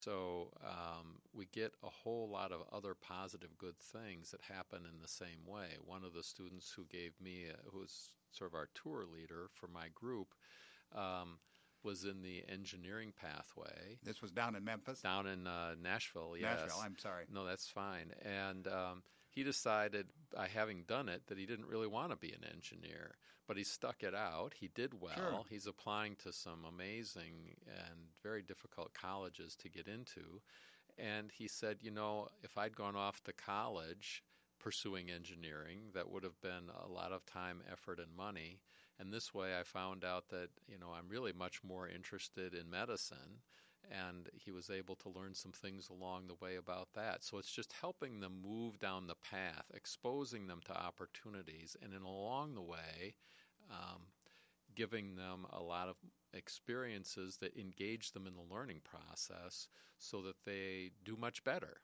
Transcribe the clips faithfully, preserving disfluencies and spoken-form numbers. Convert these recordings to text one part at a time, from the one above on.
So um, we get a whole lot of other positive good things that happen in the same way. One of the students who gave me, a, who was sort of our tour leader for my group, um, was in the engineering pathway. This was down in Memphis? Down in uh, Nashville, yes. Nashville, I'm sorry. No, that's fine. And um, he decided, by having done it, that he didn't really want to be an engineer. But he stuck it out. He did well. Sure. He's applying to some amazing and very difficult colleges to get into. And he said, you know, if I'd gone off to college pursuing engineering, that would have been a lot of time, effort, and money. And this way I found out that, you know, I'm really much more interested in medicine. And he was able to learn some things along the way about that. So it's just helping them move down the path, exposing them to opportunities, and then along the way, um, giving them a lot of experiences that engage them in the learning process so that they do much better.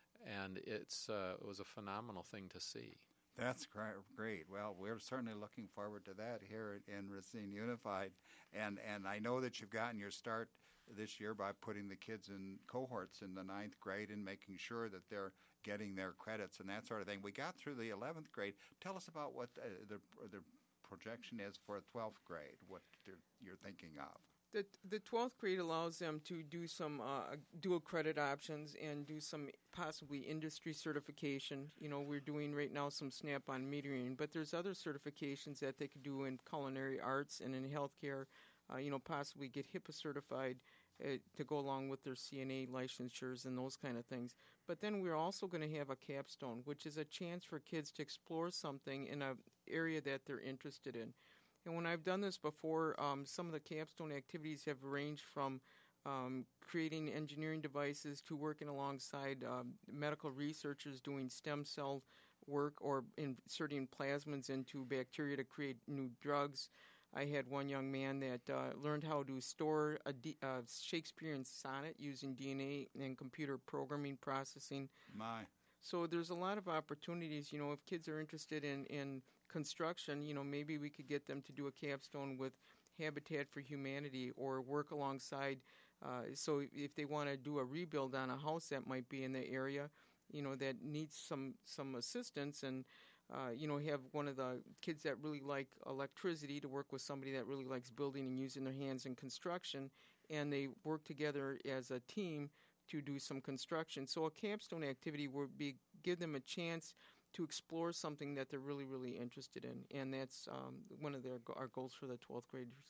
And it's uh, it was a phenomenal thing to see. That's great. Well, we're certainly looking forward to that here in Racine Unified. And and I know that you've gotten your start this year by putting the kids in cohorts in the ninth grade and making sure that they're getting their credits and that sort of thing. We got through the eleventh grade. Tell us about what uh, the, the projection is for twelfth grade, what you're thinking of. The the twelfth grade allows them to do some uh, dual credit options and do some possibly industry certification. You know, we're doing right now some Snap-on metering, but there's other certifications that they could do in culinary arts and in healthcare. Uh, you know, possibly get HIPAA certified uh, to go along with their C N A licensures and those kind of things. But then we're also going to have a capstone, which is a chance for kids to explore something in an area that they're interested in. And when I've done this before, um, some of the capstone activities have ranged from um, creating engineering devices to working alongside um, medical researchers doing stem cell work or inserting plasmids into bacteria to create new drugs. I had one young man that uh, learned how to store a D- uh, Shakespearean sonnet using D N A and computer programming processing. My. So there's a lot of opportunities. You know, if kids are interested in, in construction, you know, maybe we could get them to do a capstone with Habitat for Humanity or work alongside. Uh, so if they want to do a rebuild on a house that might be in the area, you know, that needs some, some assistance and, uh, you know, have one of the kids that really like electricity to work with somebody that really likes building and using their hands in construction, and they work together as a team to do some construction. So a capstone activity would be give them a chance to explore something that they're really, really interested in, and that's um, one of their our goals for the twelfth graders.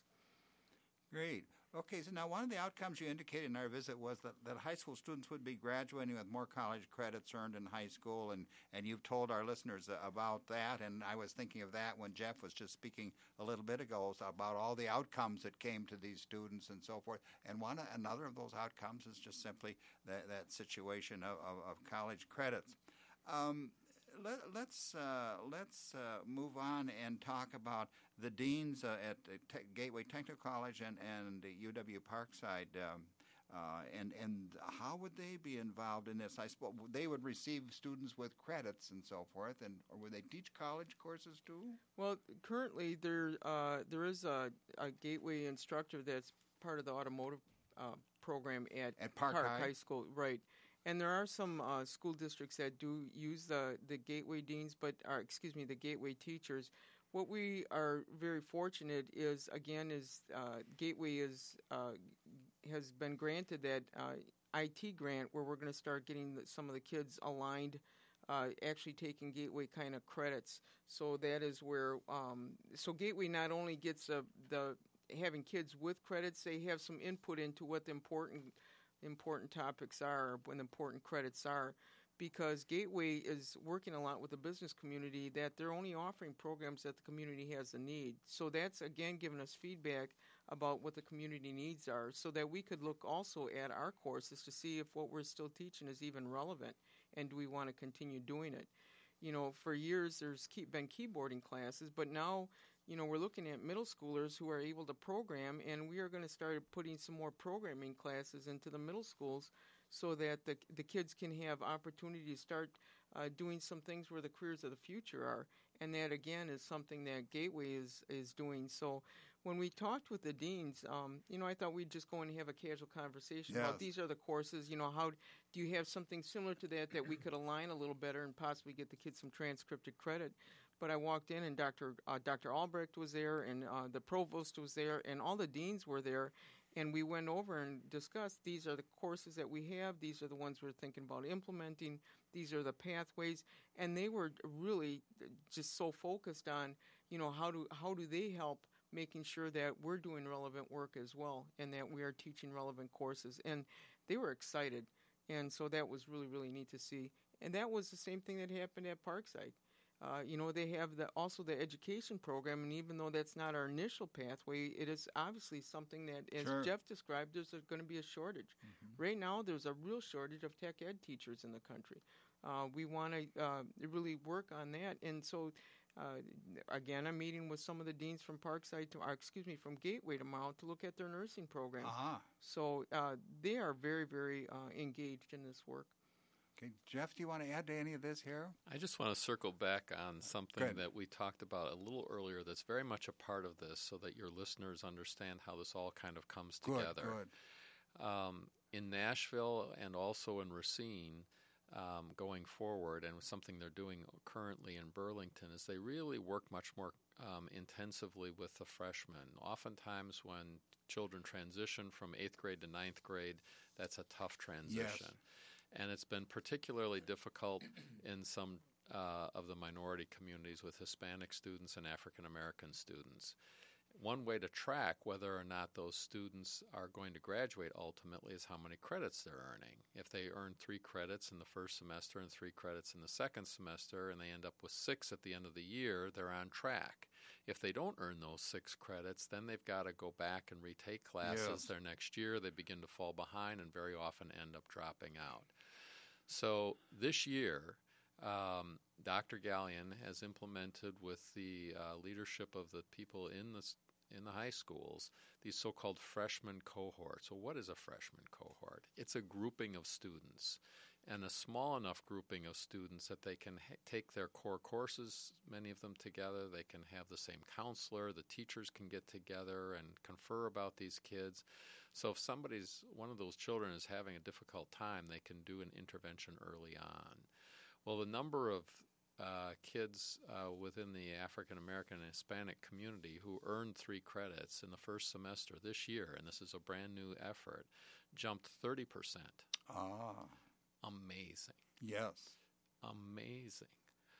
Great. Okay, so now one of the outcomes you indicated in our visit was that, that high school students would be graduating with more college credits earned in high school, and, and you've told our listeners about that, and I was thinking of that when Jeff was just speaking a little bit ago about all the outcomes that came to these students and so forth, and one another of those outcomes is just simply that, that situation of, of, of college credits. Um, Let, let's uh, let's uh, move on and talk about the deans uh, at Te- Gateway Technical College and and U W Parkside, um, uh, and and how would they be involved in this? I suppose they would receive students with credits and so forth, and or would they teach college courses too? Well, currently there uh, there is a, a Gateway instructor that's part of the automotive uh, program at, at Park, Park High. High School, right? And there are some uh, school districts that do use the, the Gateway deans, but or, excuse me, the Gateway teachers. What we are very fortunate is, again, is uh, Gateway is uh, has been granted that uh, I T grant where we're going to start getting the, some of the kids aligned, uh, actually taking Gateway kind of credits. So that is where um, so Gateway not only gets uh, the having kids with credits, they have some input into what the important important topics are, when important credits are, because Gateway is working a lot with the business community that they're only offering programs that the community has a need. So that's, again, giving us feedback about what the community needs are so that we could look also at our courses to see if what we're still teaching is even relevant and do we want to continue doing it. You know, for years there's been keyboarding classes, but now, you know, we're looking at middle schoolers who are able to program, and we are going to start putting some more programming classes into the middle schools so that the the kids can have opportunity to start uh, doing some things where the careers of the future are. And that, again, is something that Gateway is, is doing. So when we talked with the deans, um, you know, I thought we'd just go and have a casual conversation Yes. about these are the courses. You know, how do you have something similar to that that we could align a little better and possibly get the kids some transcripted credit? But I walked in, and Doctor Uh, Doctor Albrecht was there, and uh, the provost was there, and all the deans were there. And we went over and discussed, these are the courses that we have. These are the ones we're thinking about implementing. These are the pathways. And they were really just so focused on, you know, how do how do they help making sure that we're doing relevant work as well and that we are teaching relevant courses. And they were excited. And so that was really, really neat to see. And that was the same thing that happened at Parkside. Uh, you know, they have the, also the education program, and even though that's not our initial pathway, it is obviously something that, as Sure. Jeff described, there's going to be a shortage. Mm-hmm. Right now, there's a real shortage of tech ed teachers in the country. Uh, we want to uh, really work on that, and so, uh, again, I'm meeting with some of the deans from Parkside, to, or excuse me, from Gateway tomorrow to look at their nursing program. Uh-huh. So uh, they are very, very uh, engaged in this work. Okay, Jeff, do you want to add to any of this here? I just want to circle back on something Good. that we talked about a little earlier that's very much a part of this so that your listeners understand how this all kind of comes Good, together. good. Um, in Nashville and also in Racine, um, going forward, and something they're doing currently in Burlington, is they really work much more um, intensively with the freshmen. Oftentimes when children transition from eighth grade to ninth grade, that's a tough transition. Yes. And it's been particularly difficult in some uh, of the minority communities with Hispanic students and African American students. One way to track whether or not those students are going to graduate ultimately is how many credits they're earning. If they earn three credits in the first semester and three credits in the second semester and they end up with six at the end of the year, they're on track. If they don't earn those six credits, then they've got to go back and retake classes Yes. their next year. They begin to fall behind and very often end up dropping out. So this year, um, Doctor Gallion has implemented with the uh, leadership of the people in the in the high schools these so-called freshman cohorts. So what is a freshman cohort? It's a grouping of students, and a small enough grouping of students that they can ha- take their core courses, many of them together. They can have the same counselor. The teachers can get together and confer about these kids. So if somebody's, one of those children is having a difficult time, they can do an intervention early on. Well, the number of uh, kids uh, within the African American and Hispanic community who earned three credits in the first semester this year, and this is a brand new effort, jumped thirty percent. Ah, Amazing. yes. Amazing.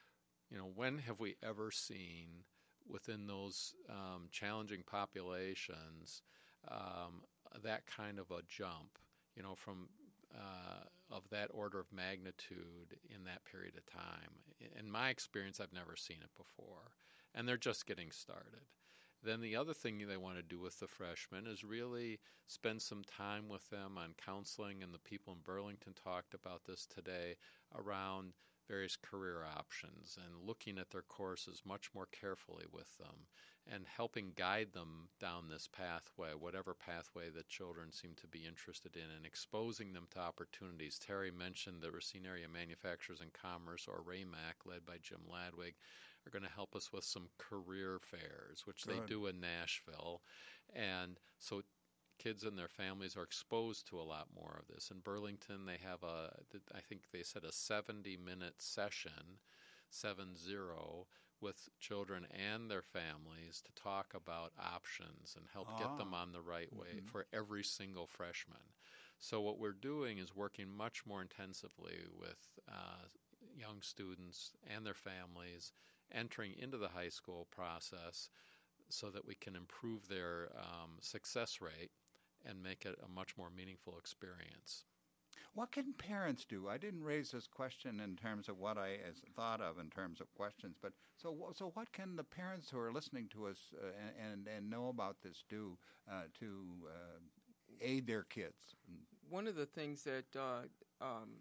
You know, when have we ever seen within those um, challenging populations um, that kind of a jump, you know, from uh, of that order of magnitude in that period of time? In my experience, I've never seen it before, and they're just getting started. Then the other thing they want to do with the freshmen is really spend some time with them on counseling, and the people in Burlington talked about this today, around various career options and looking at their courses much more carefully with them and helping guide them down this pathway, whatever pathway that children seem to be interested in, and exposing them to opportunities. Terry mentioned the Racine Area Manufacturers and Commerce, or RAMAC, led by Jim Ladwig, are going to help us with some career fairs, which Good. they do in Nashville. And so kids and their families are exposed to a lot more of this. In Burlington, they have a, I think they said a seventy-minute session, seven zero, with children and their families to talk about options and help Ah. get them on the right way Mhm. for every single freshman. So what we're doing is working much more intensively with uh, young students and their families entering into the high school process so that we can improve their um, success rate and make it a much more meaningful experience. What can parents do? I didn't raise this question in terms of what I as thought of in terms of questions, but so so what can the parents who are listening to us uh, and and know about this do uh, to uh, aid their kids? One of the things that uh, um,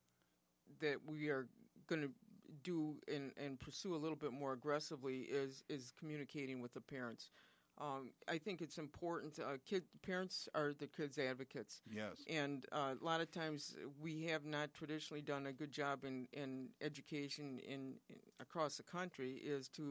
that we are going to do and, and pursue a little bit more aggressively is is communicating with the parents. Um, I think it's important. Uh, kid parents are the kids' advocates. Yes. And uh, a lot of times we have not traditionally done a good job in, in education in, in across the country is to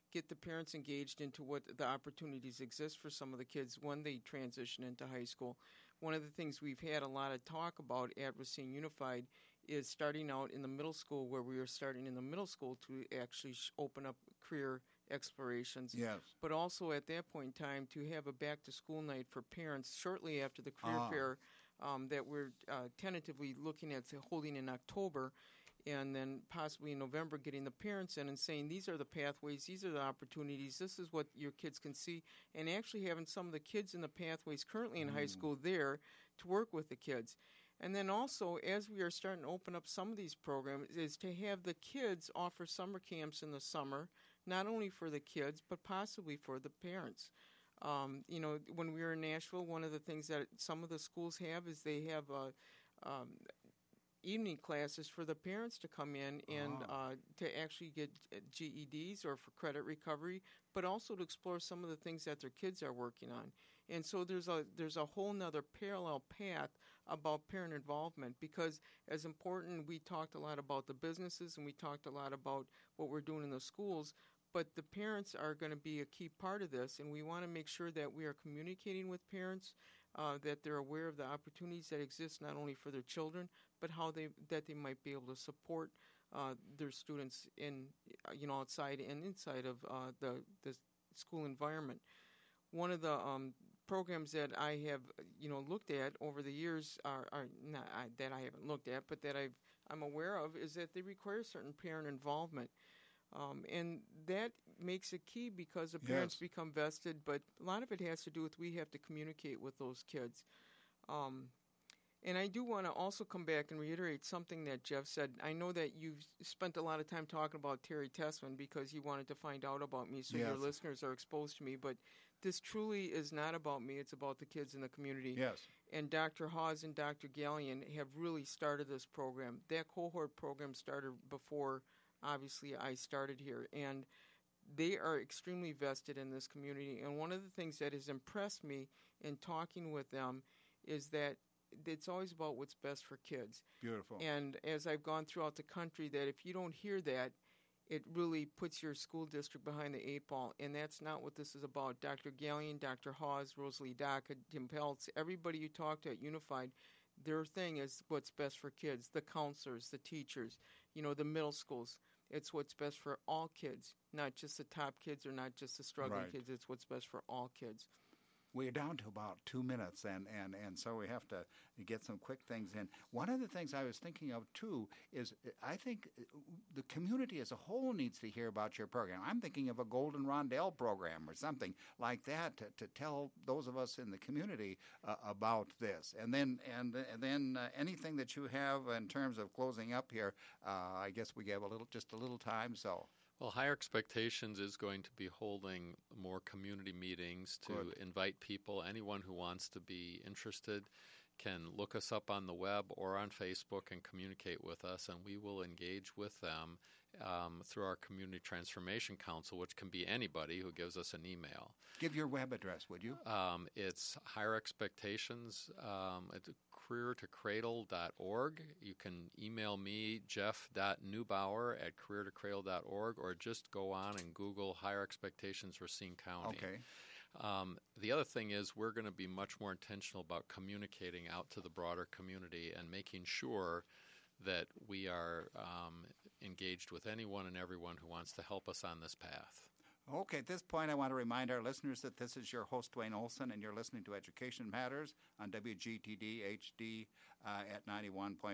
get the parents engaged into what the opportunities exist for some of the kids when they transition into high school. One of the things we've had a lot of talk about at Racine Unified is starting out in the middle school, where we are starting in the middle school to actually sh- open up career explorations. Yes. But also at that point in time to have a back-to-school night for parents shortly after the career Ah. fair um, that we're uh, tentatively looking at holding in October, and then possibly in November getting the parents in and saying, these are the pathways, these are the opportunities, this is what your kids can see, and actually having some of the kids in the pathways currently in mm. high school there to work with the kids. And then also, as we are starting to open up some of these programs, is to have the kids offer summer camps in the summer, not only for the kids, but possibly for the parents. Um, you know, when we were in Nashville, one of the things that some of the schools have is they have uh, um, evening classes for the parents to come in and oh. uh, to actually get G E Ds or for credit recovery, but also to explore some of the things that their kids are working on. And so there's a there's a whole nother parallel path about parent involvement, because as important, we talked a lot about the businesses and we talked a lot about what we're doing in the schools, but the parents are going to be a key part of this, and we want to make sure that we are communicating with parents, uh, that they're aware of the opportunities that exist not only for their children, but how they that they might be able to support uh, their students in uh, you know outside and inside of uh, the the school environment. One of the um, programs that I have, you know, looked at over the years, are, are not I, that I haven't looked at, but that I've, I'm aware of, is that they require certain parent involvement. Um, and that makes it key because the parents yes. become vested, but a lot of it has to do with we have to communicate with those kids. Um, and I do want to also come back and reiterate something that Jeff said. I know that you've spent a lot of time talking about Terry Tessman because you wanted to find out about me so yes. your listeners are exposed to me, but this truly is not about me. It's about the kids in the community. Yes. And Doctor Hawes and Doctor Gallion have really started this program. That cohort program started before, obviously, I started here. And they are extremely vested in this community. And one of the things that has impressed me in talking with them is that it's always about what's best for kids. Beautiful. And as I've gone throughout the country, that if you don't hear that, it really puts your school district behind the eight ball, and that's not what this is about. Doctor Gallion, Doctor Hawes, Rosalie Daca, Tim Peltz, everybody you talk to at Unified, their thing is what's best for kids, the counselors, the teachers, you know, the middle schools. It's what's best for all kids, not just the top kids or not just the struggling right. kids. It's what's best for all kids. We're down to about two minutes, and, and, and so we have to get some quick things in. One of the things I was thinking of, too, is I think the community as a whole needs to hear about your program. I'm thinking of a Golden Rondelle program or something like that to, to tell those of us in the community uh, about this. And then and, and then uh, anything that you have in terms of closing up here, uh, I guess we gave a little just a little time, so... Well, Higher Expectations is going to be holding more community meetings to Good. invite people. Anyone who wants to be interested can look us up on the web or on Facebook and communicate with us, and we will engage with them um, through our Community Transformation Council, which can be anybody who gives us an email. Give your web address, would you? Um, it's Higher Expectations um, at career to cradle dot org. You can email me, jeff dot neubauer at career to cradle dot org, or just go on and Google Higher Expectations Racine County. Okay. Um, the other thing is we're going to be much more intentional about communicating out to the broader community and making sure that we are um, engaged with anyone and everyone who wants to help us on this path. Okay, at this point, I want to remind our listeners that this is your host, Dwayne Olson, and you're listening to Education Matters on W G T D H D uh, at ninety-one point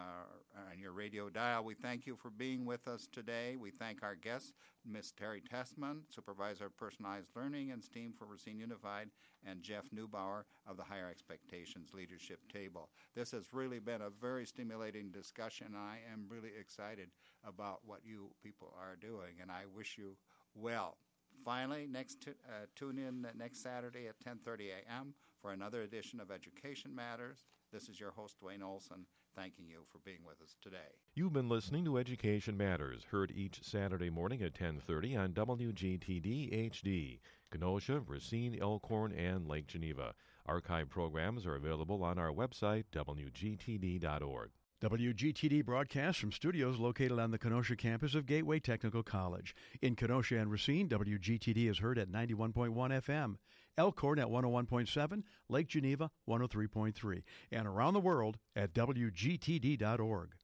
uh, on your radio dial. We thank you for being with us today. We thank our guests, Miss Terry Tessman, Supervisor of Personalized Learning and STEAM for Racine Unified, and Jeff Neubauer of the Higher Expectations Leadership Table. This has really been a very stimulating discussion. I am really excited about what you people are doing, and I wish you well. Finally, next t- uh, tune in next Saturday at ten thirty a.m. for another edition of Education Matters. This is your host, Dwayne Olson, thanking you for being with us today. You've been listening to Education Matters, heard each Saturday morning at ten thirty on W G T D H D, Kenosha, Racine, Elkhorn, and Lake Geneva. Archive programs are available on our website, W G T D dot org. W G T D broadcasts from studios located on the Kenosha campus of Gateway Technical College. In Kenosha and Racine, W G T D is heard at ninety-one point one F M, Elkhorn at one oh one point seven, Lake Geneva one oh three point three, and around the world at W G T D dot org.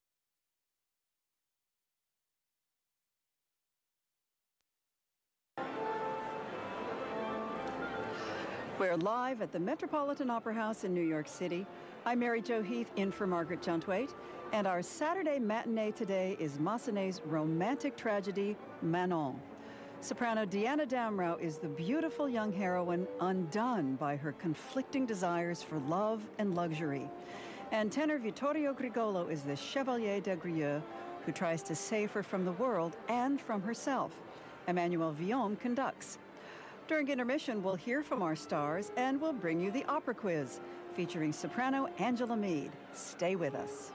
We're live at the Metropolitan Opera House in New York City. I'm Mary Jo Heath, in for Margaret Juntwaite, and our Saturday matinee today is Massenet's romantic tragedy, Manon. Soprano Deanna Damrau is the beautiful young heroine undone by her conflicting desires for love and luxury. And tenor Vittorio Grigolo is the Chevalier des Grieux, who tries to save her from the world and from herself. Emmanuel Villon conducts. During intermission, we'll hear from our stars and we'll bring you the opera quiz, featuring soprano Angela Mead. Stay with us.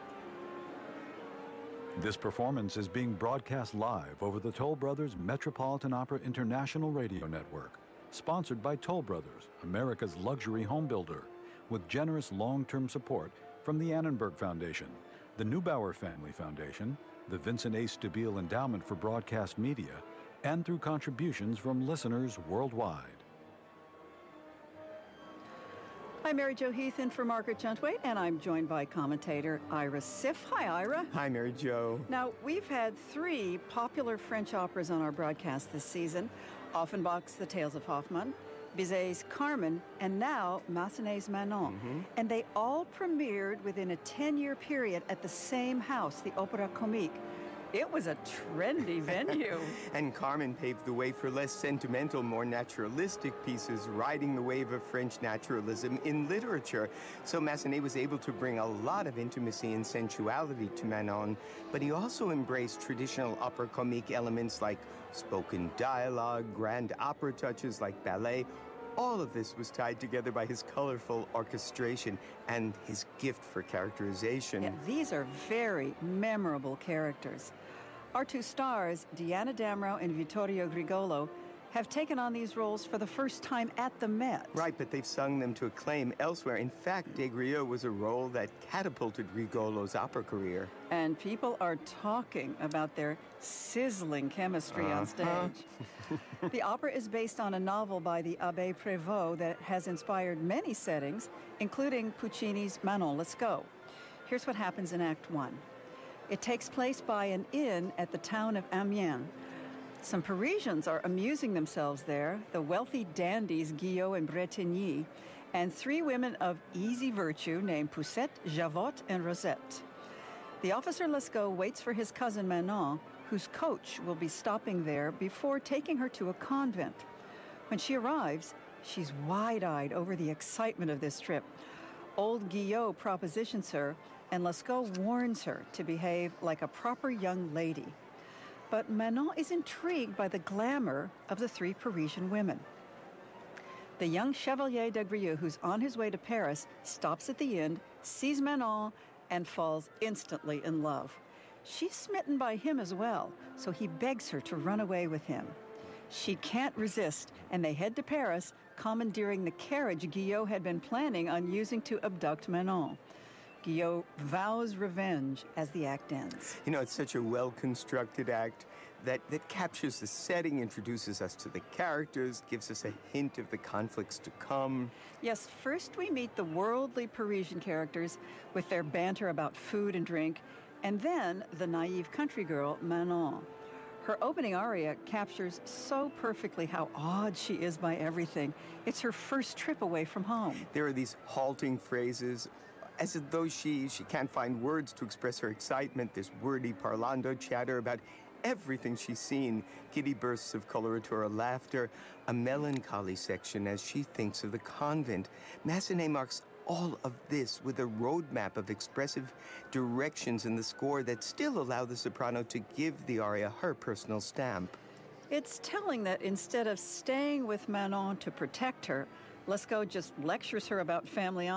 This performance is being broadcast live over the Toll Brothers Metropolitan Opera International Radio Network, sponsored by Toll Brothers, America's luxury home builder, with generous long-term support from the Annenberg Foundation, the Neubauer Family Foundation, the Vincent A. Stabile Endowment for Broadcast Media, and through contributions from listeners worldwide. I'm Mary Jo Heath, in for Margaret Juntwaite, and I'm joined by commentator Ira Siff. Hi, Ira. Hi, Mary Jo. Now, we've had three popular French operas on our broadcast this season: Offenbach's The Tales of Hoffmann, Bizet's Carmen, and now Massenet's Manon. Mm-hmm. And they all premiered within a ten-year period at the same house, the Opéra Comique. It was a trendy venue. And Carmen paved the way for less sentimental, more naturalistic pieces, riding the wave of French naturalism in literature. So Massenet was able to bring a lot of intimacy and sensuality to Manon, but he also embraced traditional opera comique elements like spoken dialogue, grand opera touches like ballet. All of this was tied together by his colorful orchestration and his gift for characterization. Yeah, these are very memorable characters. Our two stars, Deanna Damrau and Vittorio Grigolo, have taken on these roles for the first time at the Met. Right, but they've sung them to acclaim elsewhere. In fact, Des Grieux was a role that catapulted Grigolo's opera career. And people are talking about their sizzling chemistry uh-huh. on stage. The opera is based on a novel by the Abbé Prévost that has inspired many settings, including Puccini's Manon Lescaut. Here's what happens in Act One. It takes place by an inn at the town of Amiens. Some Parisians are amusing themselves there, the wealthy dandies Guillot and Bretigny, and three women of easy virtue named Poussette, Javotte, and Rosette. The officer Lescaut waits for his cousin Manon, whose coach will be stopping there before taking her to a convent. When she arrives, she's wide-eyed over the excitement of this trip. Old Guillot propositions her, and Lescaut warns her to behave like a proper young lady. But Manon is intrigued by the glamour of the three Parisian women. The young Chevalier des Grieux, who's on his way to Paris, stops at the inn, sees Manon, and falls instantly in love. She's smitten by him as well, so he begs her to run away with him. She can't resist, and they head to Paris, commandeering the carriage Guillot had been planning on using to abduct Manon. Guillot vows revenge as the act ends. You know, it's such a well-constructed act that, that captures the setting, introduces us to the characters, gives us a hint of the conflicts to come. Yes, first we meet the worldly Parisian characters with their banter about food and drink, and then the naive country girl, Manon. Her opening aria captures so perfectly how awed she is by everything. It's her first trip away from home. There are these halting phrases, as though she, she can't find words to express her excitement. This wordy parlando chatter about everything she's seen. Giddy bursts of coloratura laughter, a melancholy section as she thinks of the convent. Massenet marks all of this with a roadmap of expressive directions in the score that still allow the soprano to give the aria her personal stamp. It's telling that instead of staying with Manon to protect her, Lescaut just lectures her about family honor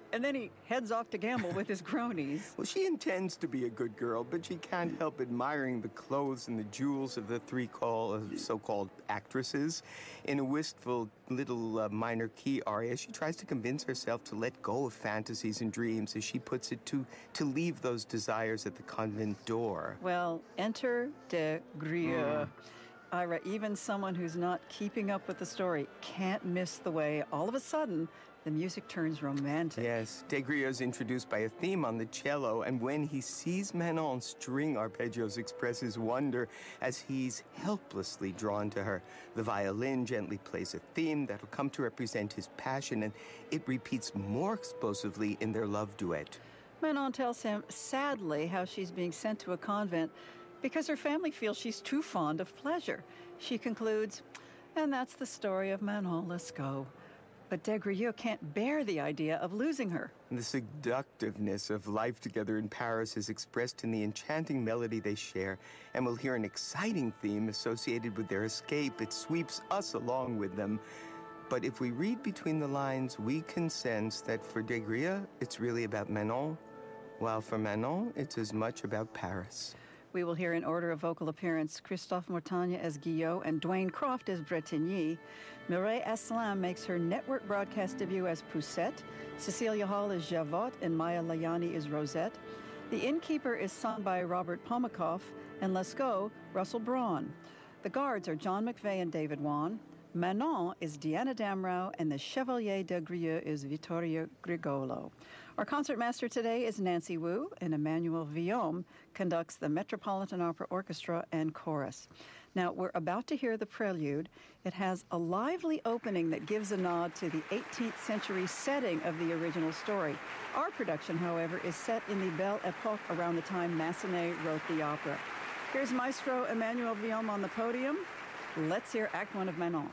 And then he heads off to gamble with his cronies. Well, she intends to be a good girl, but she can't help admiring the clothes and the jewels of the three call, uh, so-called actresses. In a wistful little uh, minor key aria, she tries to convince herself to let go of fantasies and dreams, as she puts it, to, to leave those desires at the convent door. Well, enter Des Grieux. Mm. Ira, even someone who's not keeping up with the story can't miss the way, all of a sudden, the music turns romantic. Yes, Des Grieux is introduced by a theme on the cello, and when he sees Manon string arpeggios, expresses wonder as he's helplessly drawn to her. The violin gently plays a theme that'll come to represent his passion, and it repeats more explosively in their love duet. Manon tells him, sadly, how she's being sent to a convent because her family feels she's too fond of pleasure. She concludes, and that's the story of Manon Lescaut. But Des Grieux can't bear the idea of losing her. The seductiveness of life together in Paris is expressed in the enchanting melody they share, and we'll hear an exciting theme associated with their escape. It sweeps us along with them. But if we read between the lines, we can sense that for Des Grieux, it's really about Manon, while for Manon, it's as much about Paris. We will hear in order of vocal appearance Christophe Mortagne as Guillot and Dwayne Croft as Bretigny. Mireille Asselin makes her network broadcast debut as Poussette. Cecilia Hall is Javotte and Maya Layani is Rosette. The Innkeeper is sung by Robert Pomikoff and Lescaut, Russell Braun. The guards are John McVeigh and David Wan. Manon is Deanna Damrau and the Chevalier Des Grieux is Vittorio Grigolo. Our concertmaster today is Nancy Wu, and Emmanuel Villaume conducts the Metropolitan Opera Orchestra and Chorus. Now, we're about to hear the prelude. It has a lively opening that gives a nod to the eighteenth century setting of the original story. Our production, however, is set in the Belle Epoque around the time Massenet wrote the opera. Here's Maestro Emmanuel Villaume on the podium. Let's hear Act One of Manon.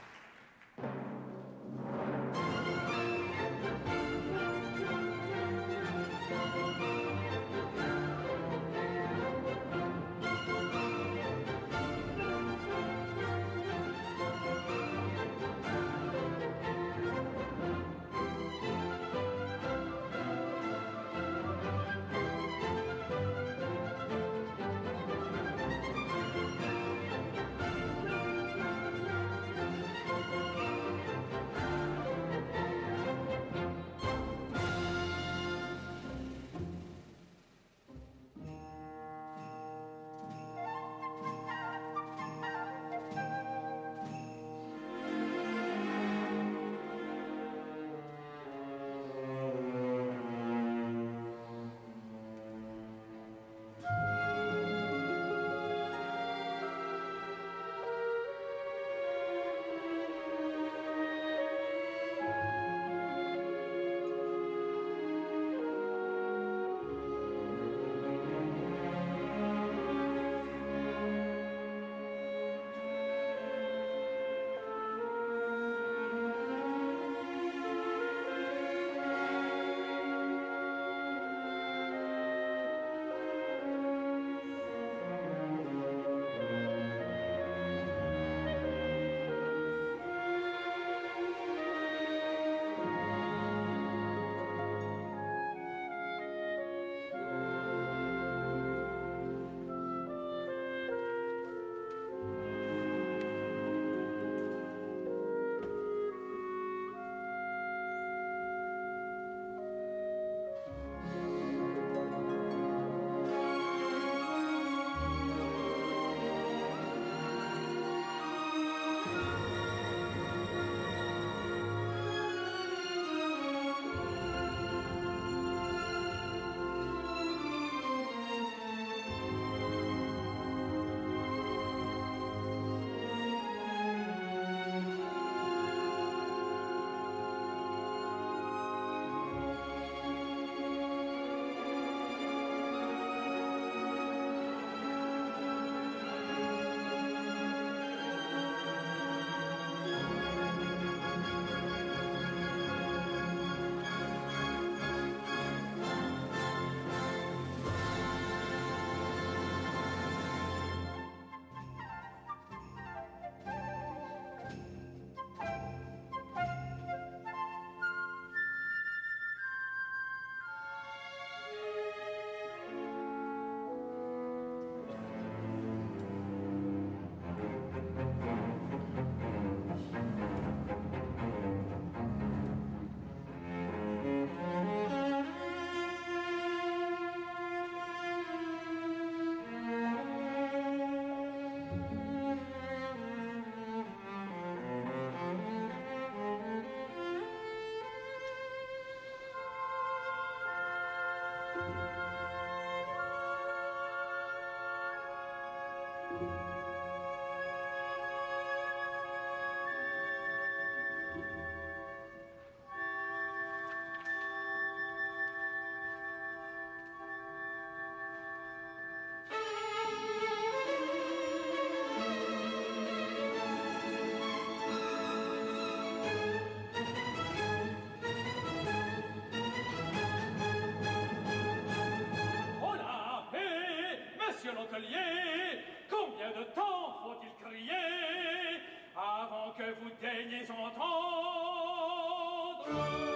hôteliers, combien de temps faut-il crier avant que vous daigniez entendre?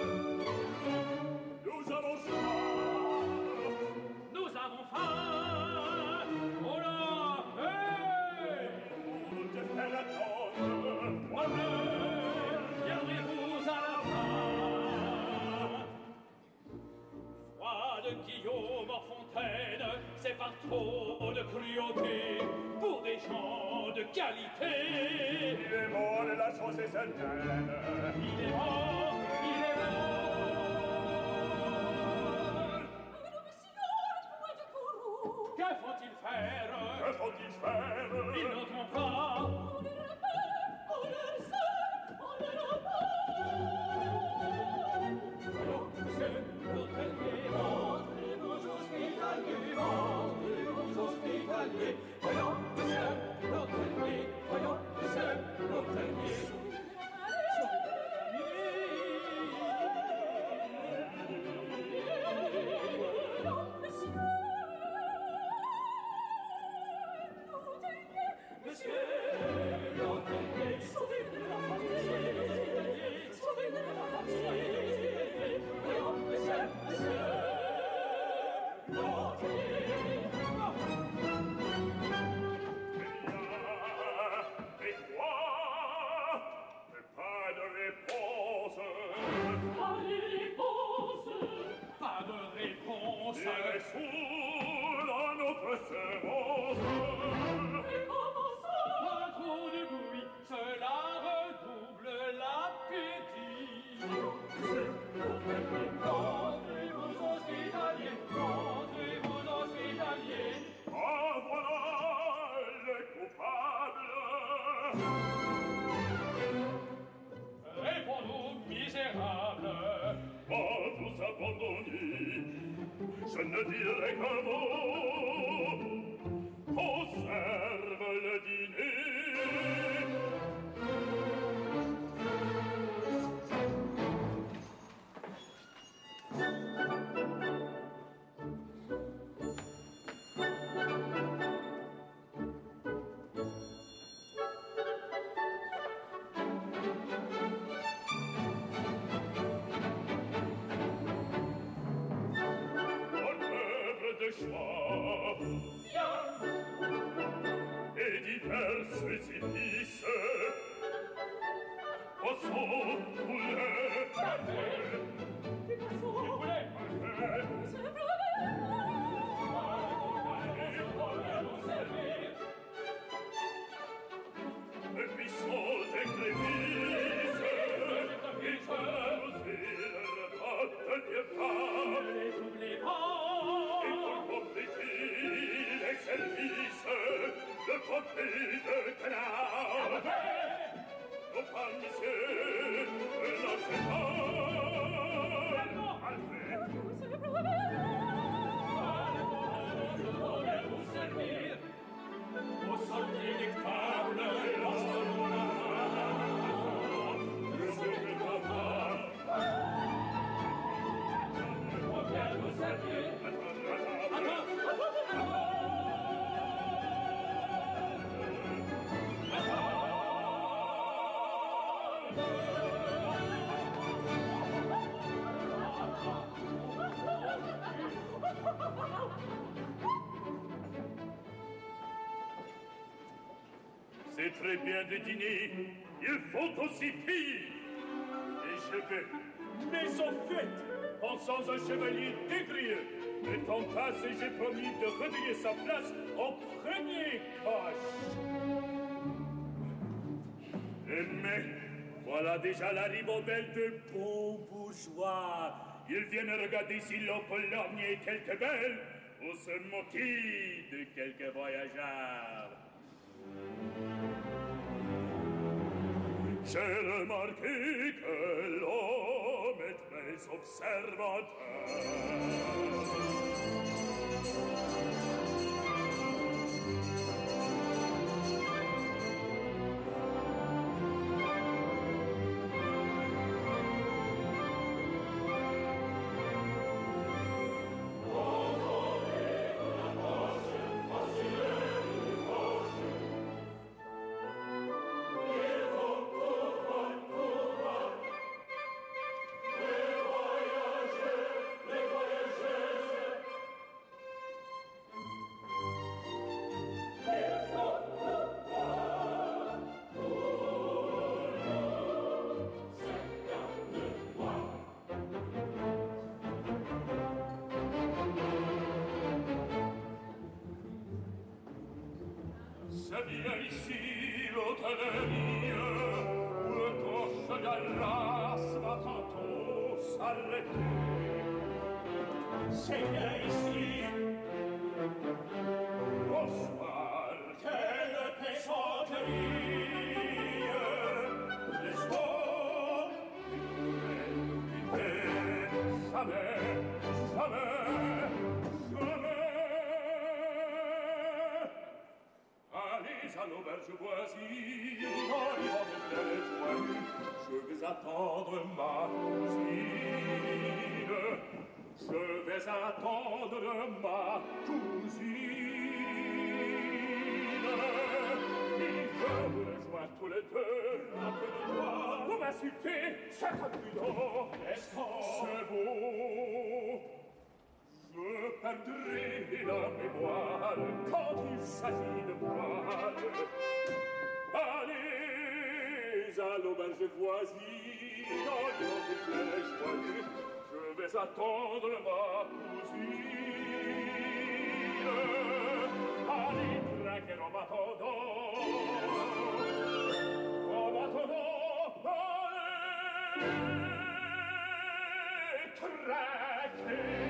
Nous avons soif, nous avons faim. Oh là, hey! Vous te faites attendre, moi-même, viendrez-vous à la fin? Froid de Guillaume hors fontaine, c'est par trop de cruauté pour des gens de qualité. Il est mort, la chose est certaine. Il est mort, il est mort. Que faut-il faire? Que faut-il faire? Ils n'entrent pas. On les rappelle, on leur sert, on les rappelle. Voyons, monsieur l'hôtelier, montrez-vous hospitalier, montrez-vous hospitalier. Voyons, monsieur l'hôtelier, voyons, monsieur l'hôtelier. Je ne dirai qu'un mot, qu'on serve le dîner. Et diverses épices poissons, poulets, parfait. Des poissons, des poulets, parfait. Le buisson d'écrévisses, il faut oser le repas de lièvre. Ne les oubliez pas. Et pour compléter les services, le côté de canard. Non pas, monsieur, n'en faites pas. Alfred. Je voulais vous servir au sol délectable. Je serai pas mal. Je viens vous servir. C'est très bien de dîner, il faut aussi pire. Et je vais, mais au fait, pensant un chevalier dégrieux, le temps passe et j'ai promis de redonner sa place au premier coche. Mais voilà déjà la ribambelle de bons bourgeois. Ils viennent regarder si l'on peut lorgner quelques belles ou se moquer de quelques voyageurs. J'ai remarqué que l'homme est très observateur. Entendez, la poche, assurez C'est bien ici l'hôtellerie, où le coche d'Arras va tantôt s'arrêter. C'est bien ici. Bonsoir, quelle plaisanterie. Les soirs, jamais, jamais, jamais. Allez à l'auberge voisine, en vivant de belles joies, je vais attendre ma cousine. Je vais attendre ma cousine. Il veut nous rejoindre tous les deux. Rappelez-moi, vous m'insultez, c'est impudent. C'est beau. Je perdrai la mémoire quand il s'agit de moi. Allez à l'auberge voisine, en disant toutes les joyeux, je vais attendre ma cousine. Allez, trinquer en m'attendant. En m'attendant, allez, trinquer.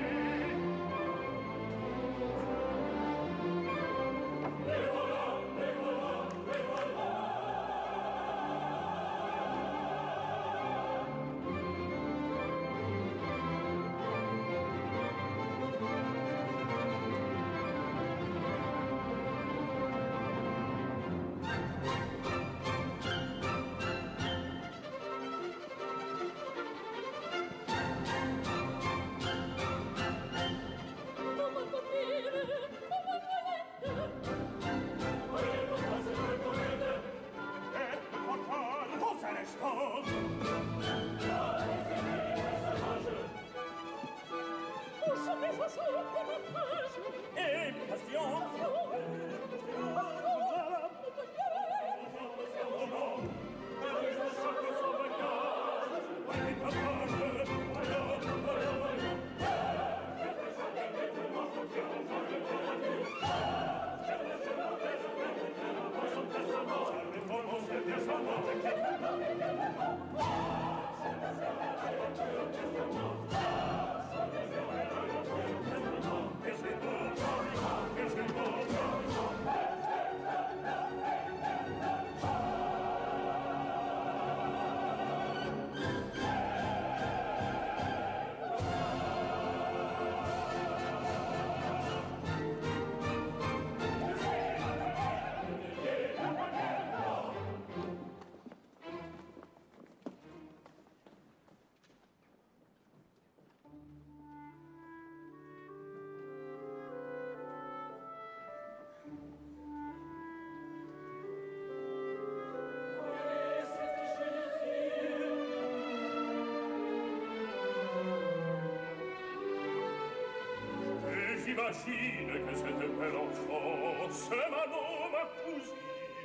J'imagine que cette belle enfant, c'est Manon, ma cousine.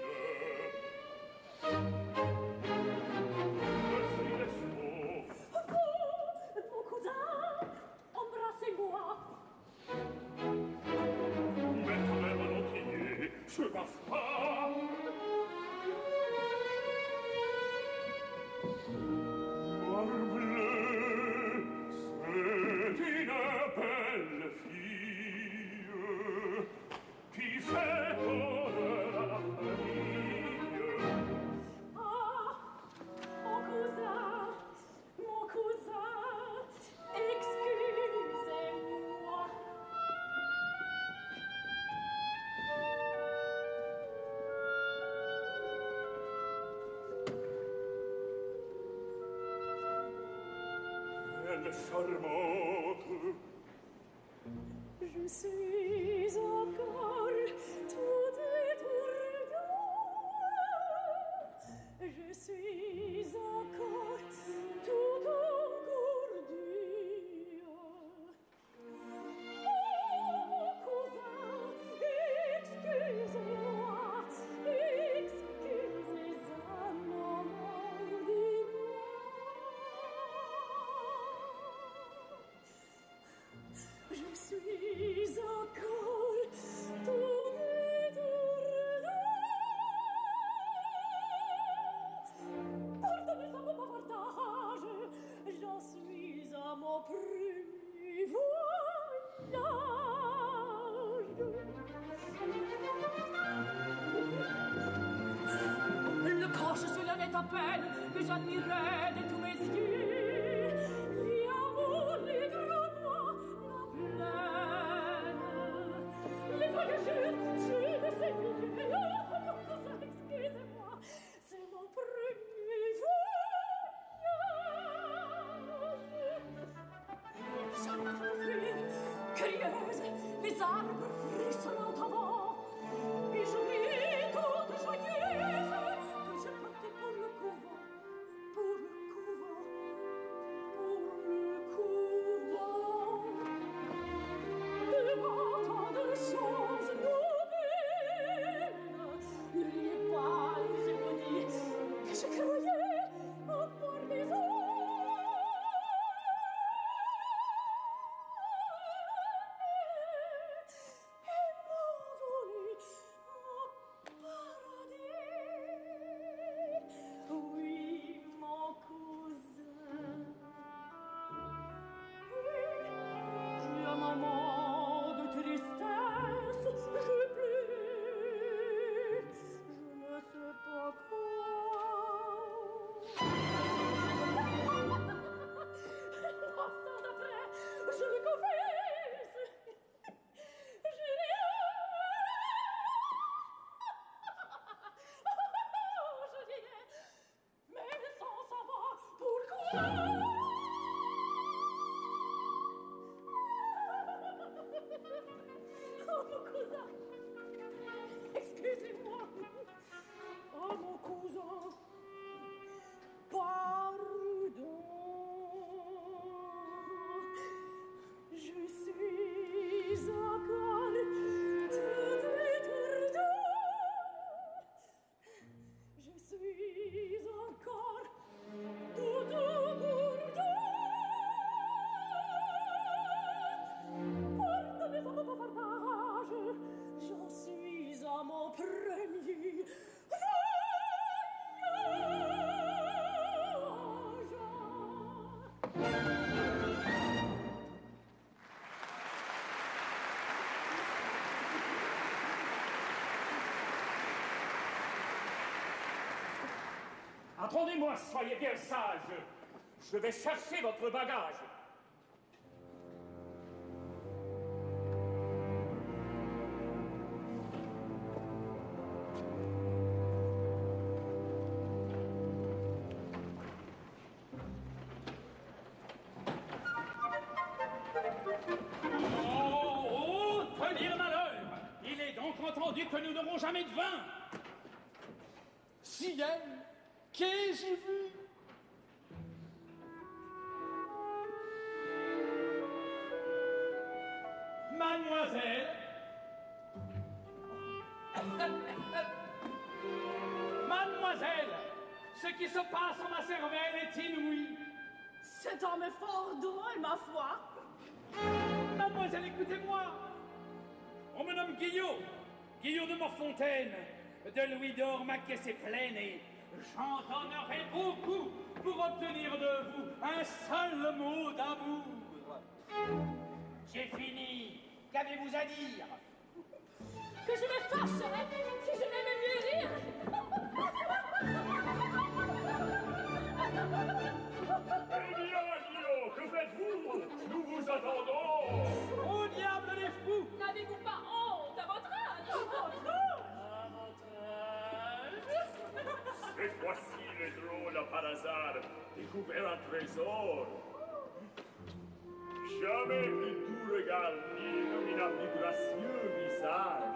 Je suis l'espace. Vous, mon cousin, embrassez-moi. Maître Malottier, je passe pas. Parbleu, c'est une belle fille qui fait honneur à la famille. Ah, mon cousin, mon cousin, excusez-moi. Elle est charmante. Je suis encore tout étourdie. Je suis encore tout engourdie. Oh, mon cousin, excusez-moi, excusez un moment dis-moi. Je suis encore peine que j'admirais de tous mes yeux. L'amour, les grands bois, la plaine, les voyageurs, je ne sais plus. Oh, mon cousin, excusez-moi, c'est mon premier voyage. J'allais dans le fleuve, curieuse, les arbres frissonnant en vent, et j'oubliais toute joyeuse que je partais pour le couvent, pour le couvent, pour le couvent. Devant tant de choses nouvelles, ne riez pas si je vous dis que je croyais avoir des eaux. Oui, mon cousin. Oui, j'ai un moment de tristesse, je pleure, je ne sais pas quoi. L'instant d'après, je le confesse, je n'ai je dirais, mais sans savoir pourquoi. Oh, mon cousin, excusez-moi. Oh, mon cousin, pardon. Je suis encore tout étourdie. Je suis encore tout étourdie. Pardonnez à mon bavardage, j'en suis à mon premier Attendez-moi, soyez bien sage. Je vais chercher votre bagage. Oh, oh, tenir malheur! Il est donc entendu que nous n'aurons jamais de vin. Ciel, qu'ai-je vu? Mademoiselle, Mademoiselle, ce qui se passe en ma cervelle est inouï. Cet homme est fort drôle, ma foi. Mademoiselle, écoutez-moi. On me nomme Guillot, Guillot de Morfontaine. De Louis d'or, ma caisse est pleine et j'en donnerai beaucoup pour obtenir de vous un seul mot d'amour. J'ai fini. Qu'avez-vous à dire? Que je me fâcherais si je n'aimais mieux rire. Eh bien, Guillot, que faites-vous? Nous vous attendons. Au diable les fous! N'avez-vous pas honte à votre âge? À votre âge? Cette fois-ci, le drôle a par hasard découvert un trésor. Jamais plus doux regard n'illumina plus gracieux visage.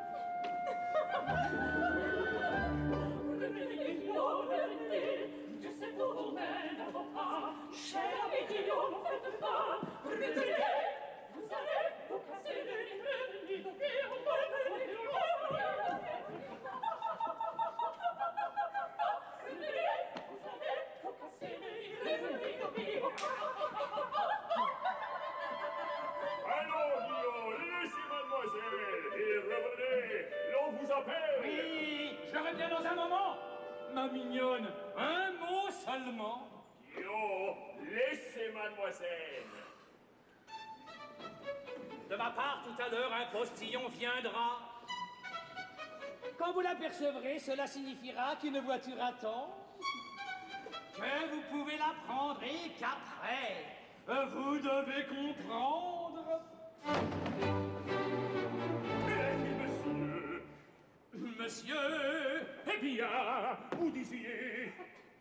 Revenez, oh, revenez, je sais vous-même dans vos pas. Cher ami Guillaume, ne faites pas. Revenez, vous allez vous casser le nez. Revenez, revenez, vous allez vous casser le nez. Revenez, Allons, Guillaume, laissez mademoiselle et revenez. L'on vous appelle. Oui, je reviens dans un moment. Ma mignonne, un mot seulement. Guillaume, laissez mademoiselle. De ma part, tout à l'heure, un postillon viendra. Quand vous l'apercevrez, cela signifiera qu'une voiture attend. que vous pouvez l'apprendre et qu'après, vous devez comprendre. Monsieur, Monsieur, eh bien, vous disiez...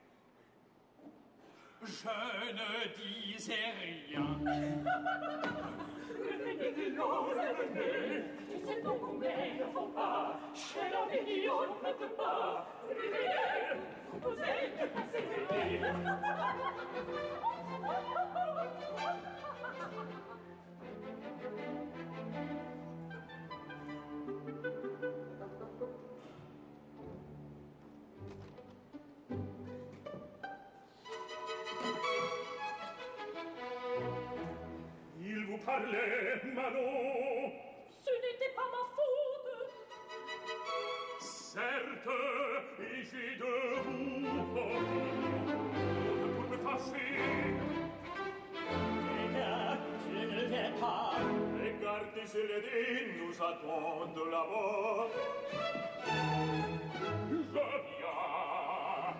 Je ne disais rien. Non, revenez, c'est beaucoup, mais ne faut pas. Chez l'homme idiot, ne faites pas. Riez, vous êtes passé de rire. Il vous parlait, Manon. Ce n'était pas ma faute. Certes, et j'ai de vous honte pour me fâcher. Eh bien, je ne viens pas. Les gardes et les dés nous attendent là-bas. Je viens.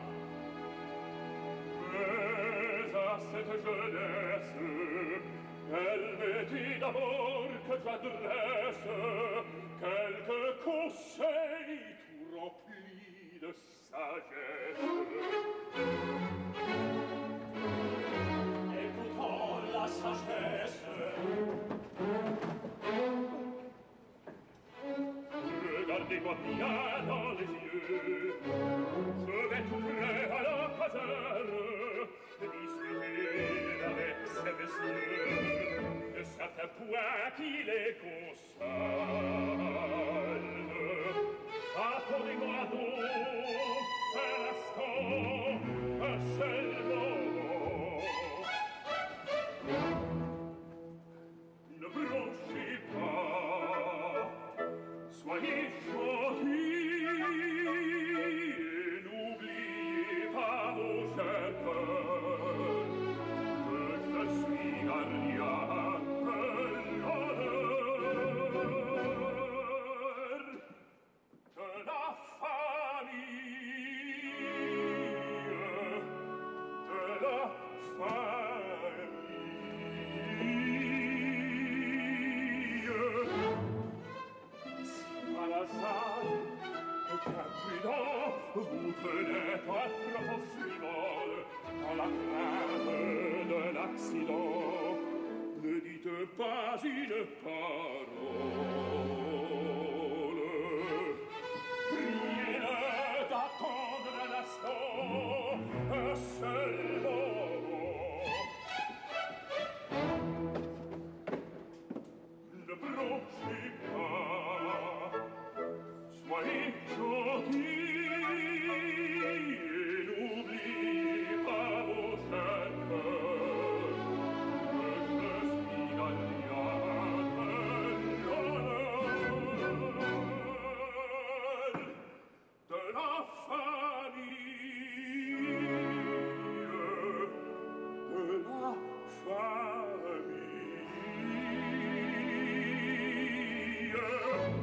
Mais à cette jeunesse, permettez d'abord que j'adresse quelques conseils tout remplis de sagesse. Écoutons la sagesse. Regardez-moi bien dans les yeux. Je vais tout près à la caserne discuter avec ces messieurs de certains points qui les concernent. Attendez-moi donc un instant, un seul moment. Ne branchez pas, soyez gentils et n'oubliez pas vos chers cœurs que je suis gardien de l'honneur de la famille, de la famille. À la salle, aucun prudent, vous tenez à trop frivole, dans la crainte de l'accident. Ne dites pas une parole.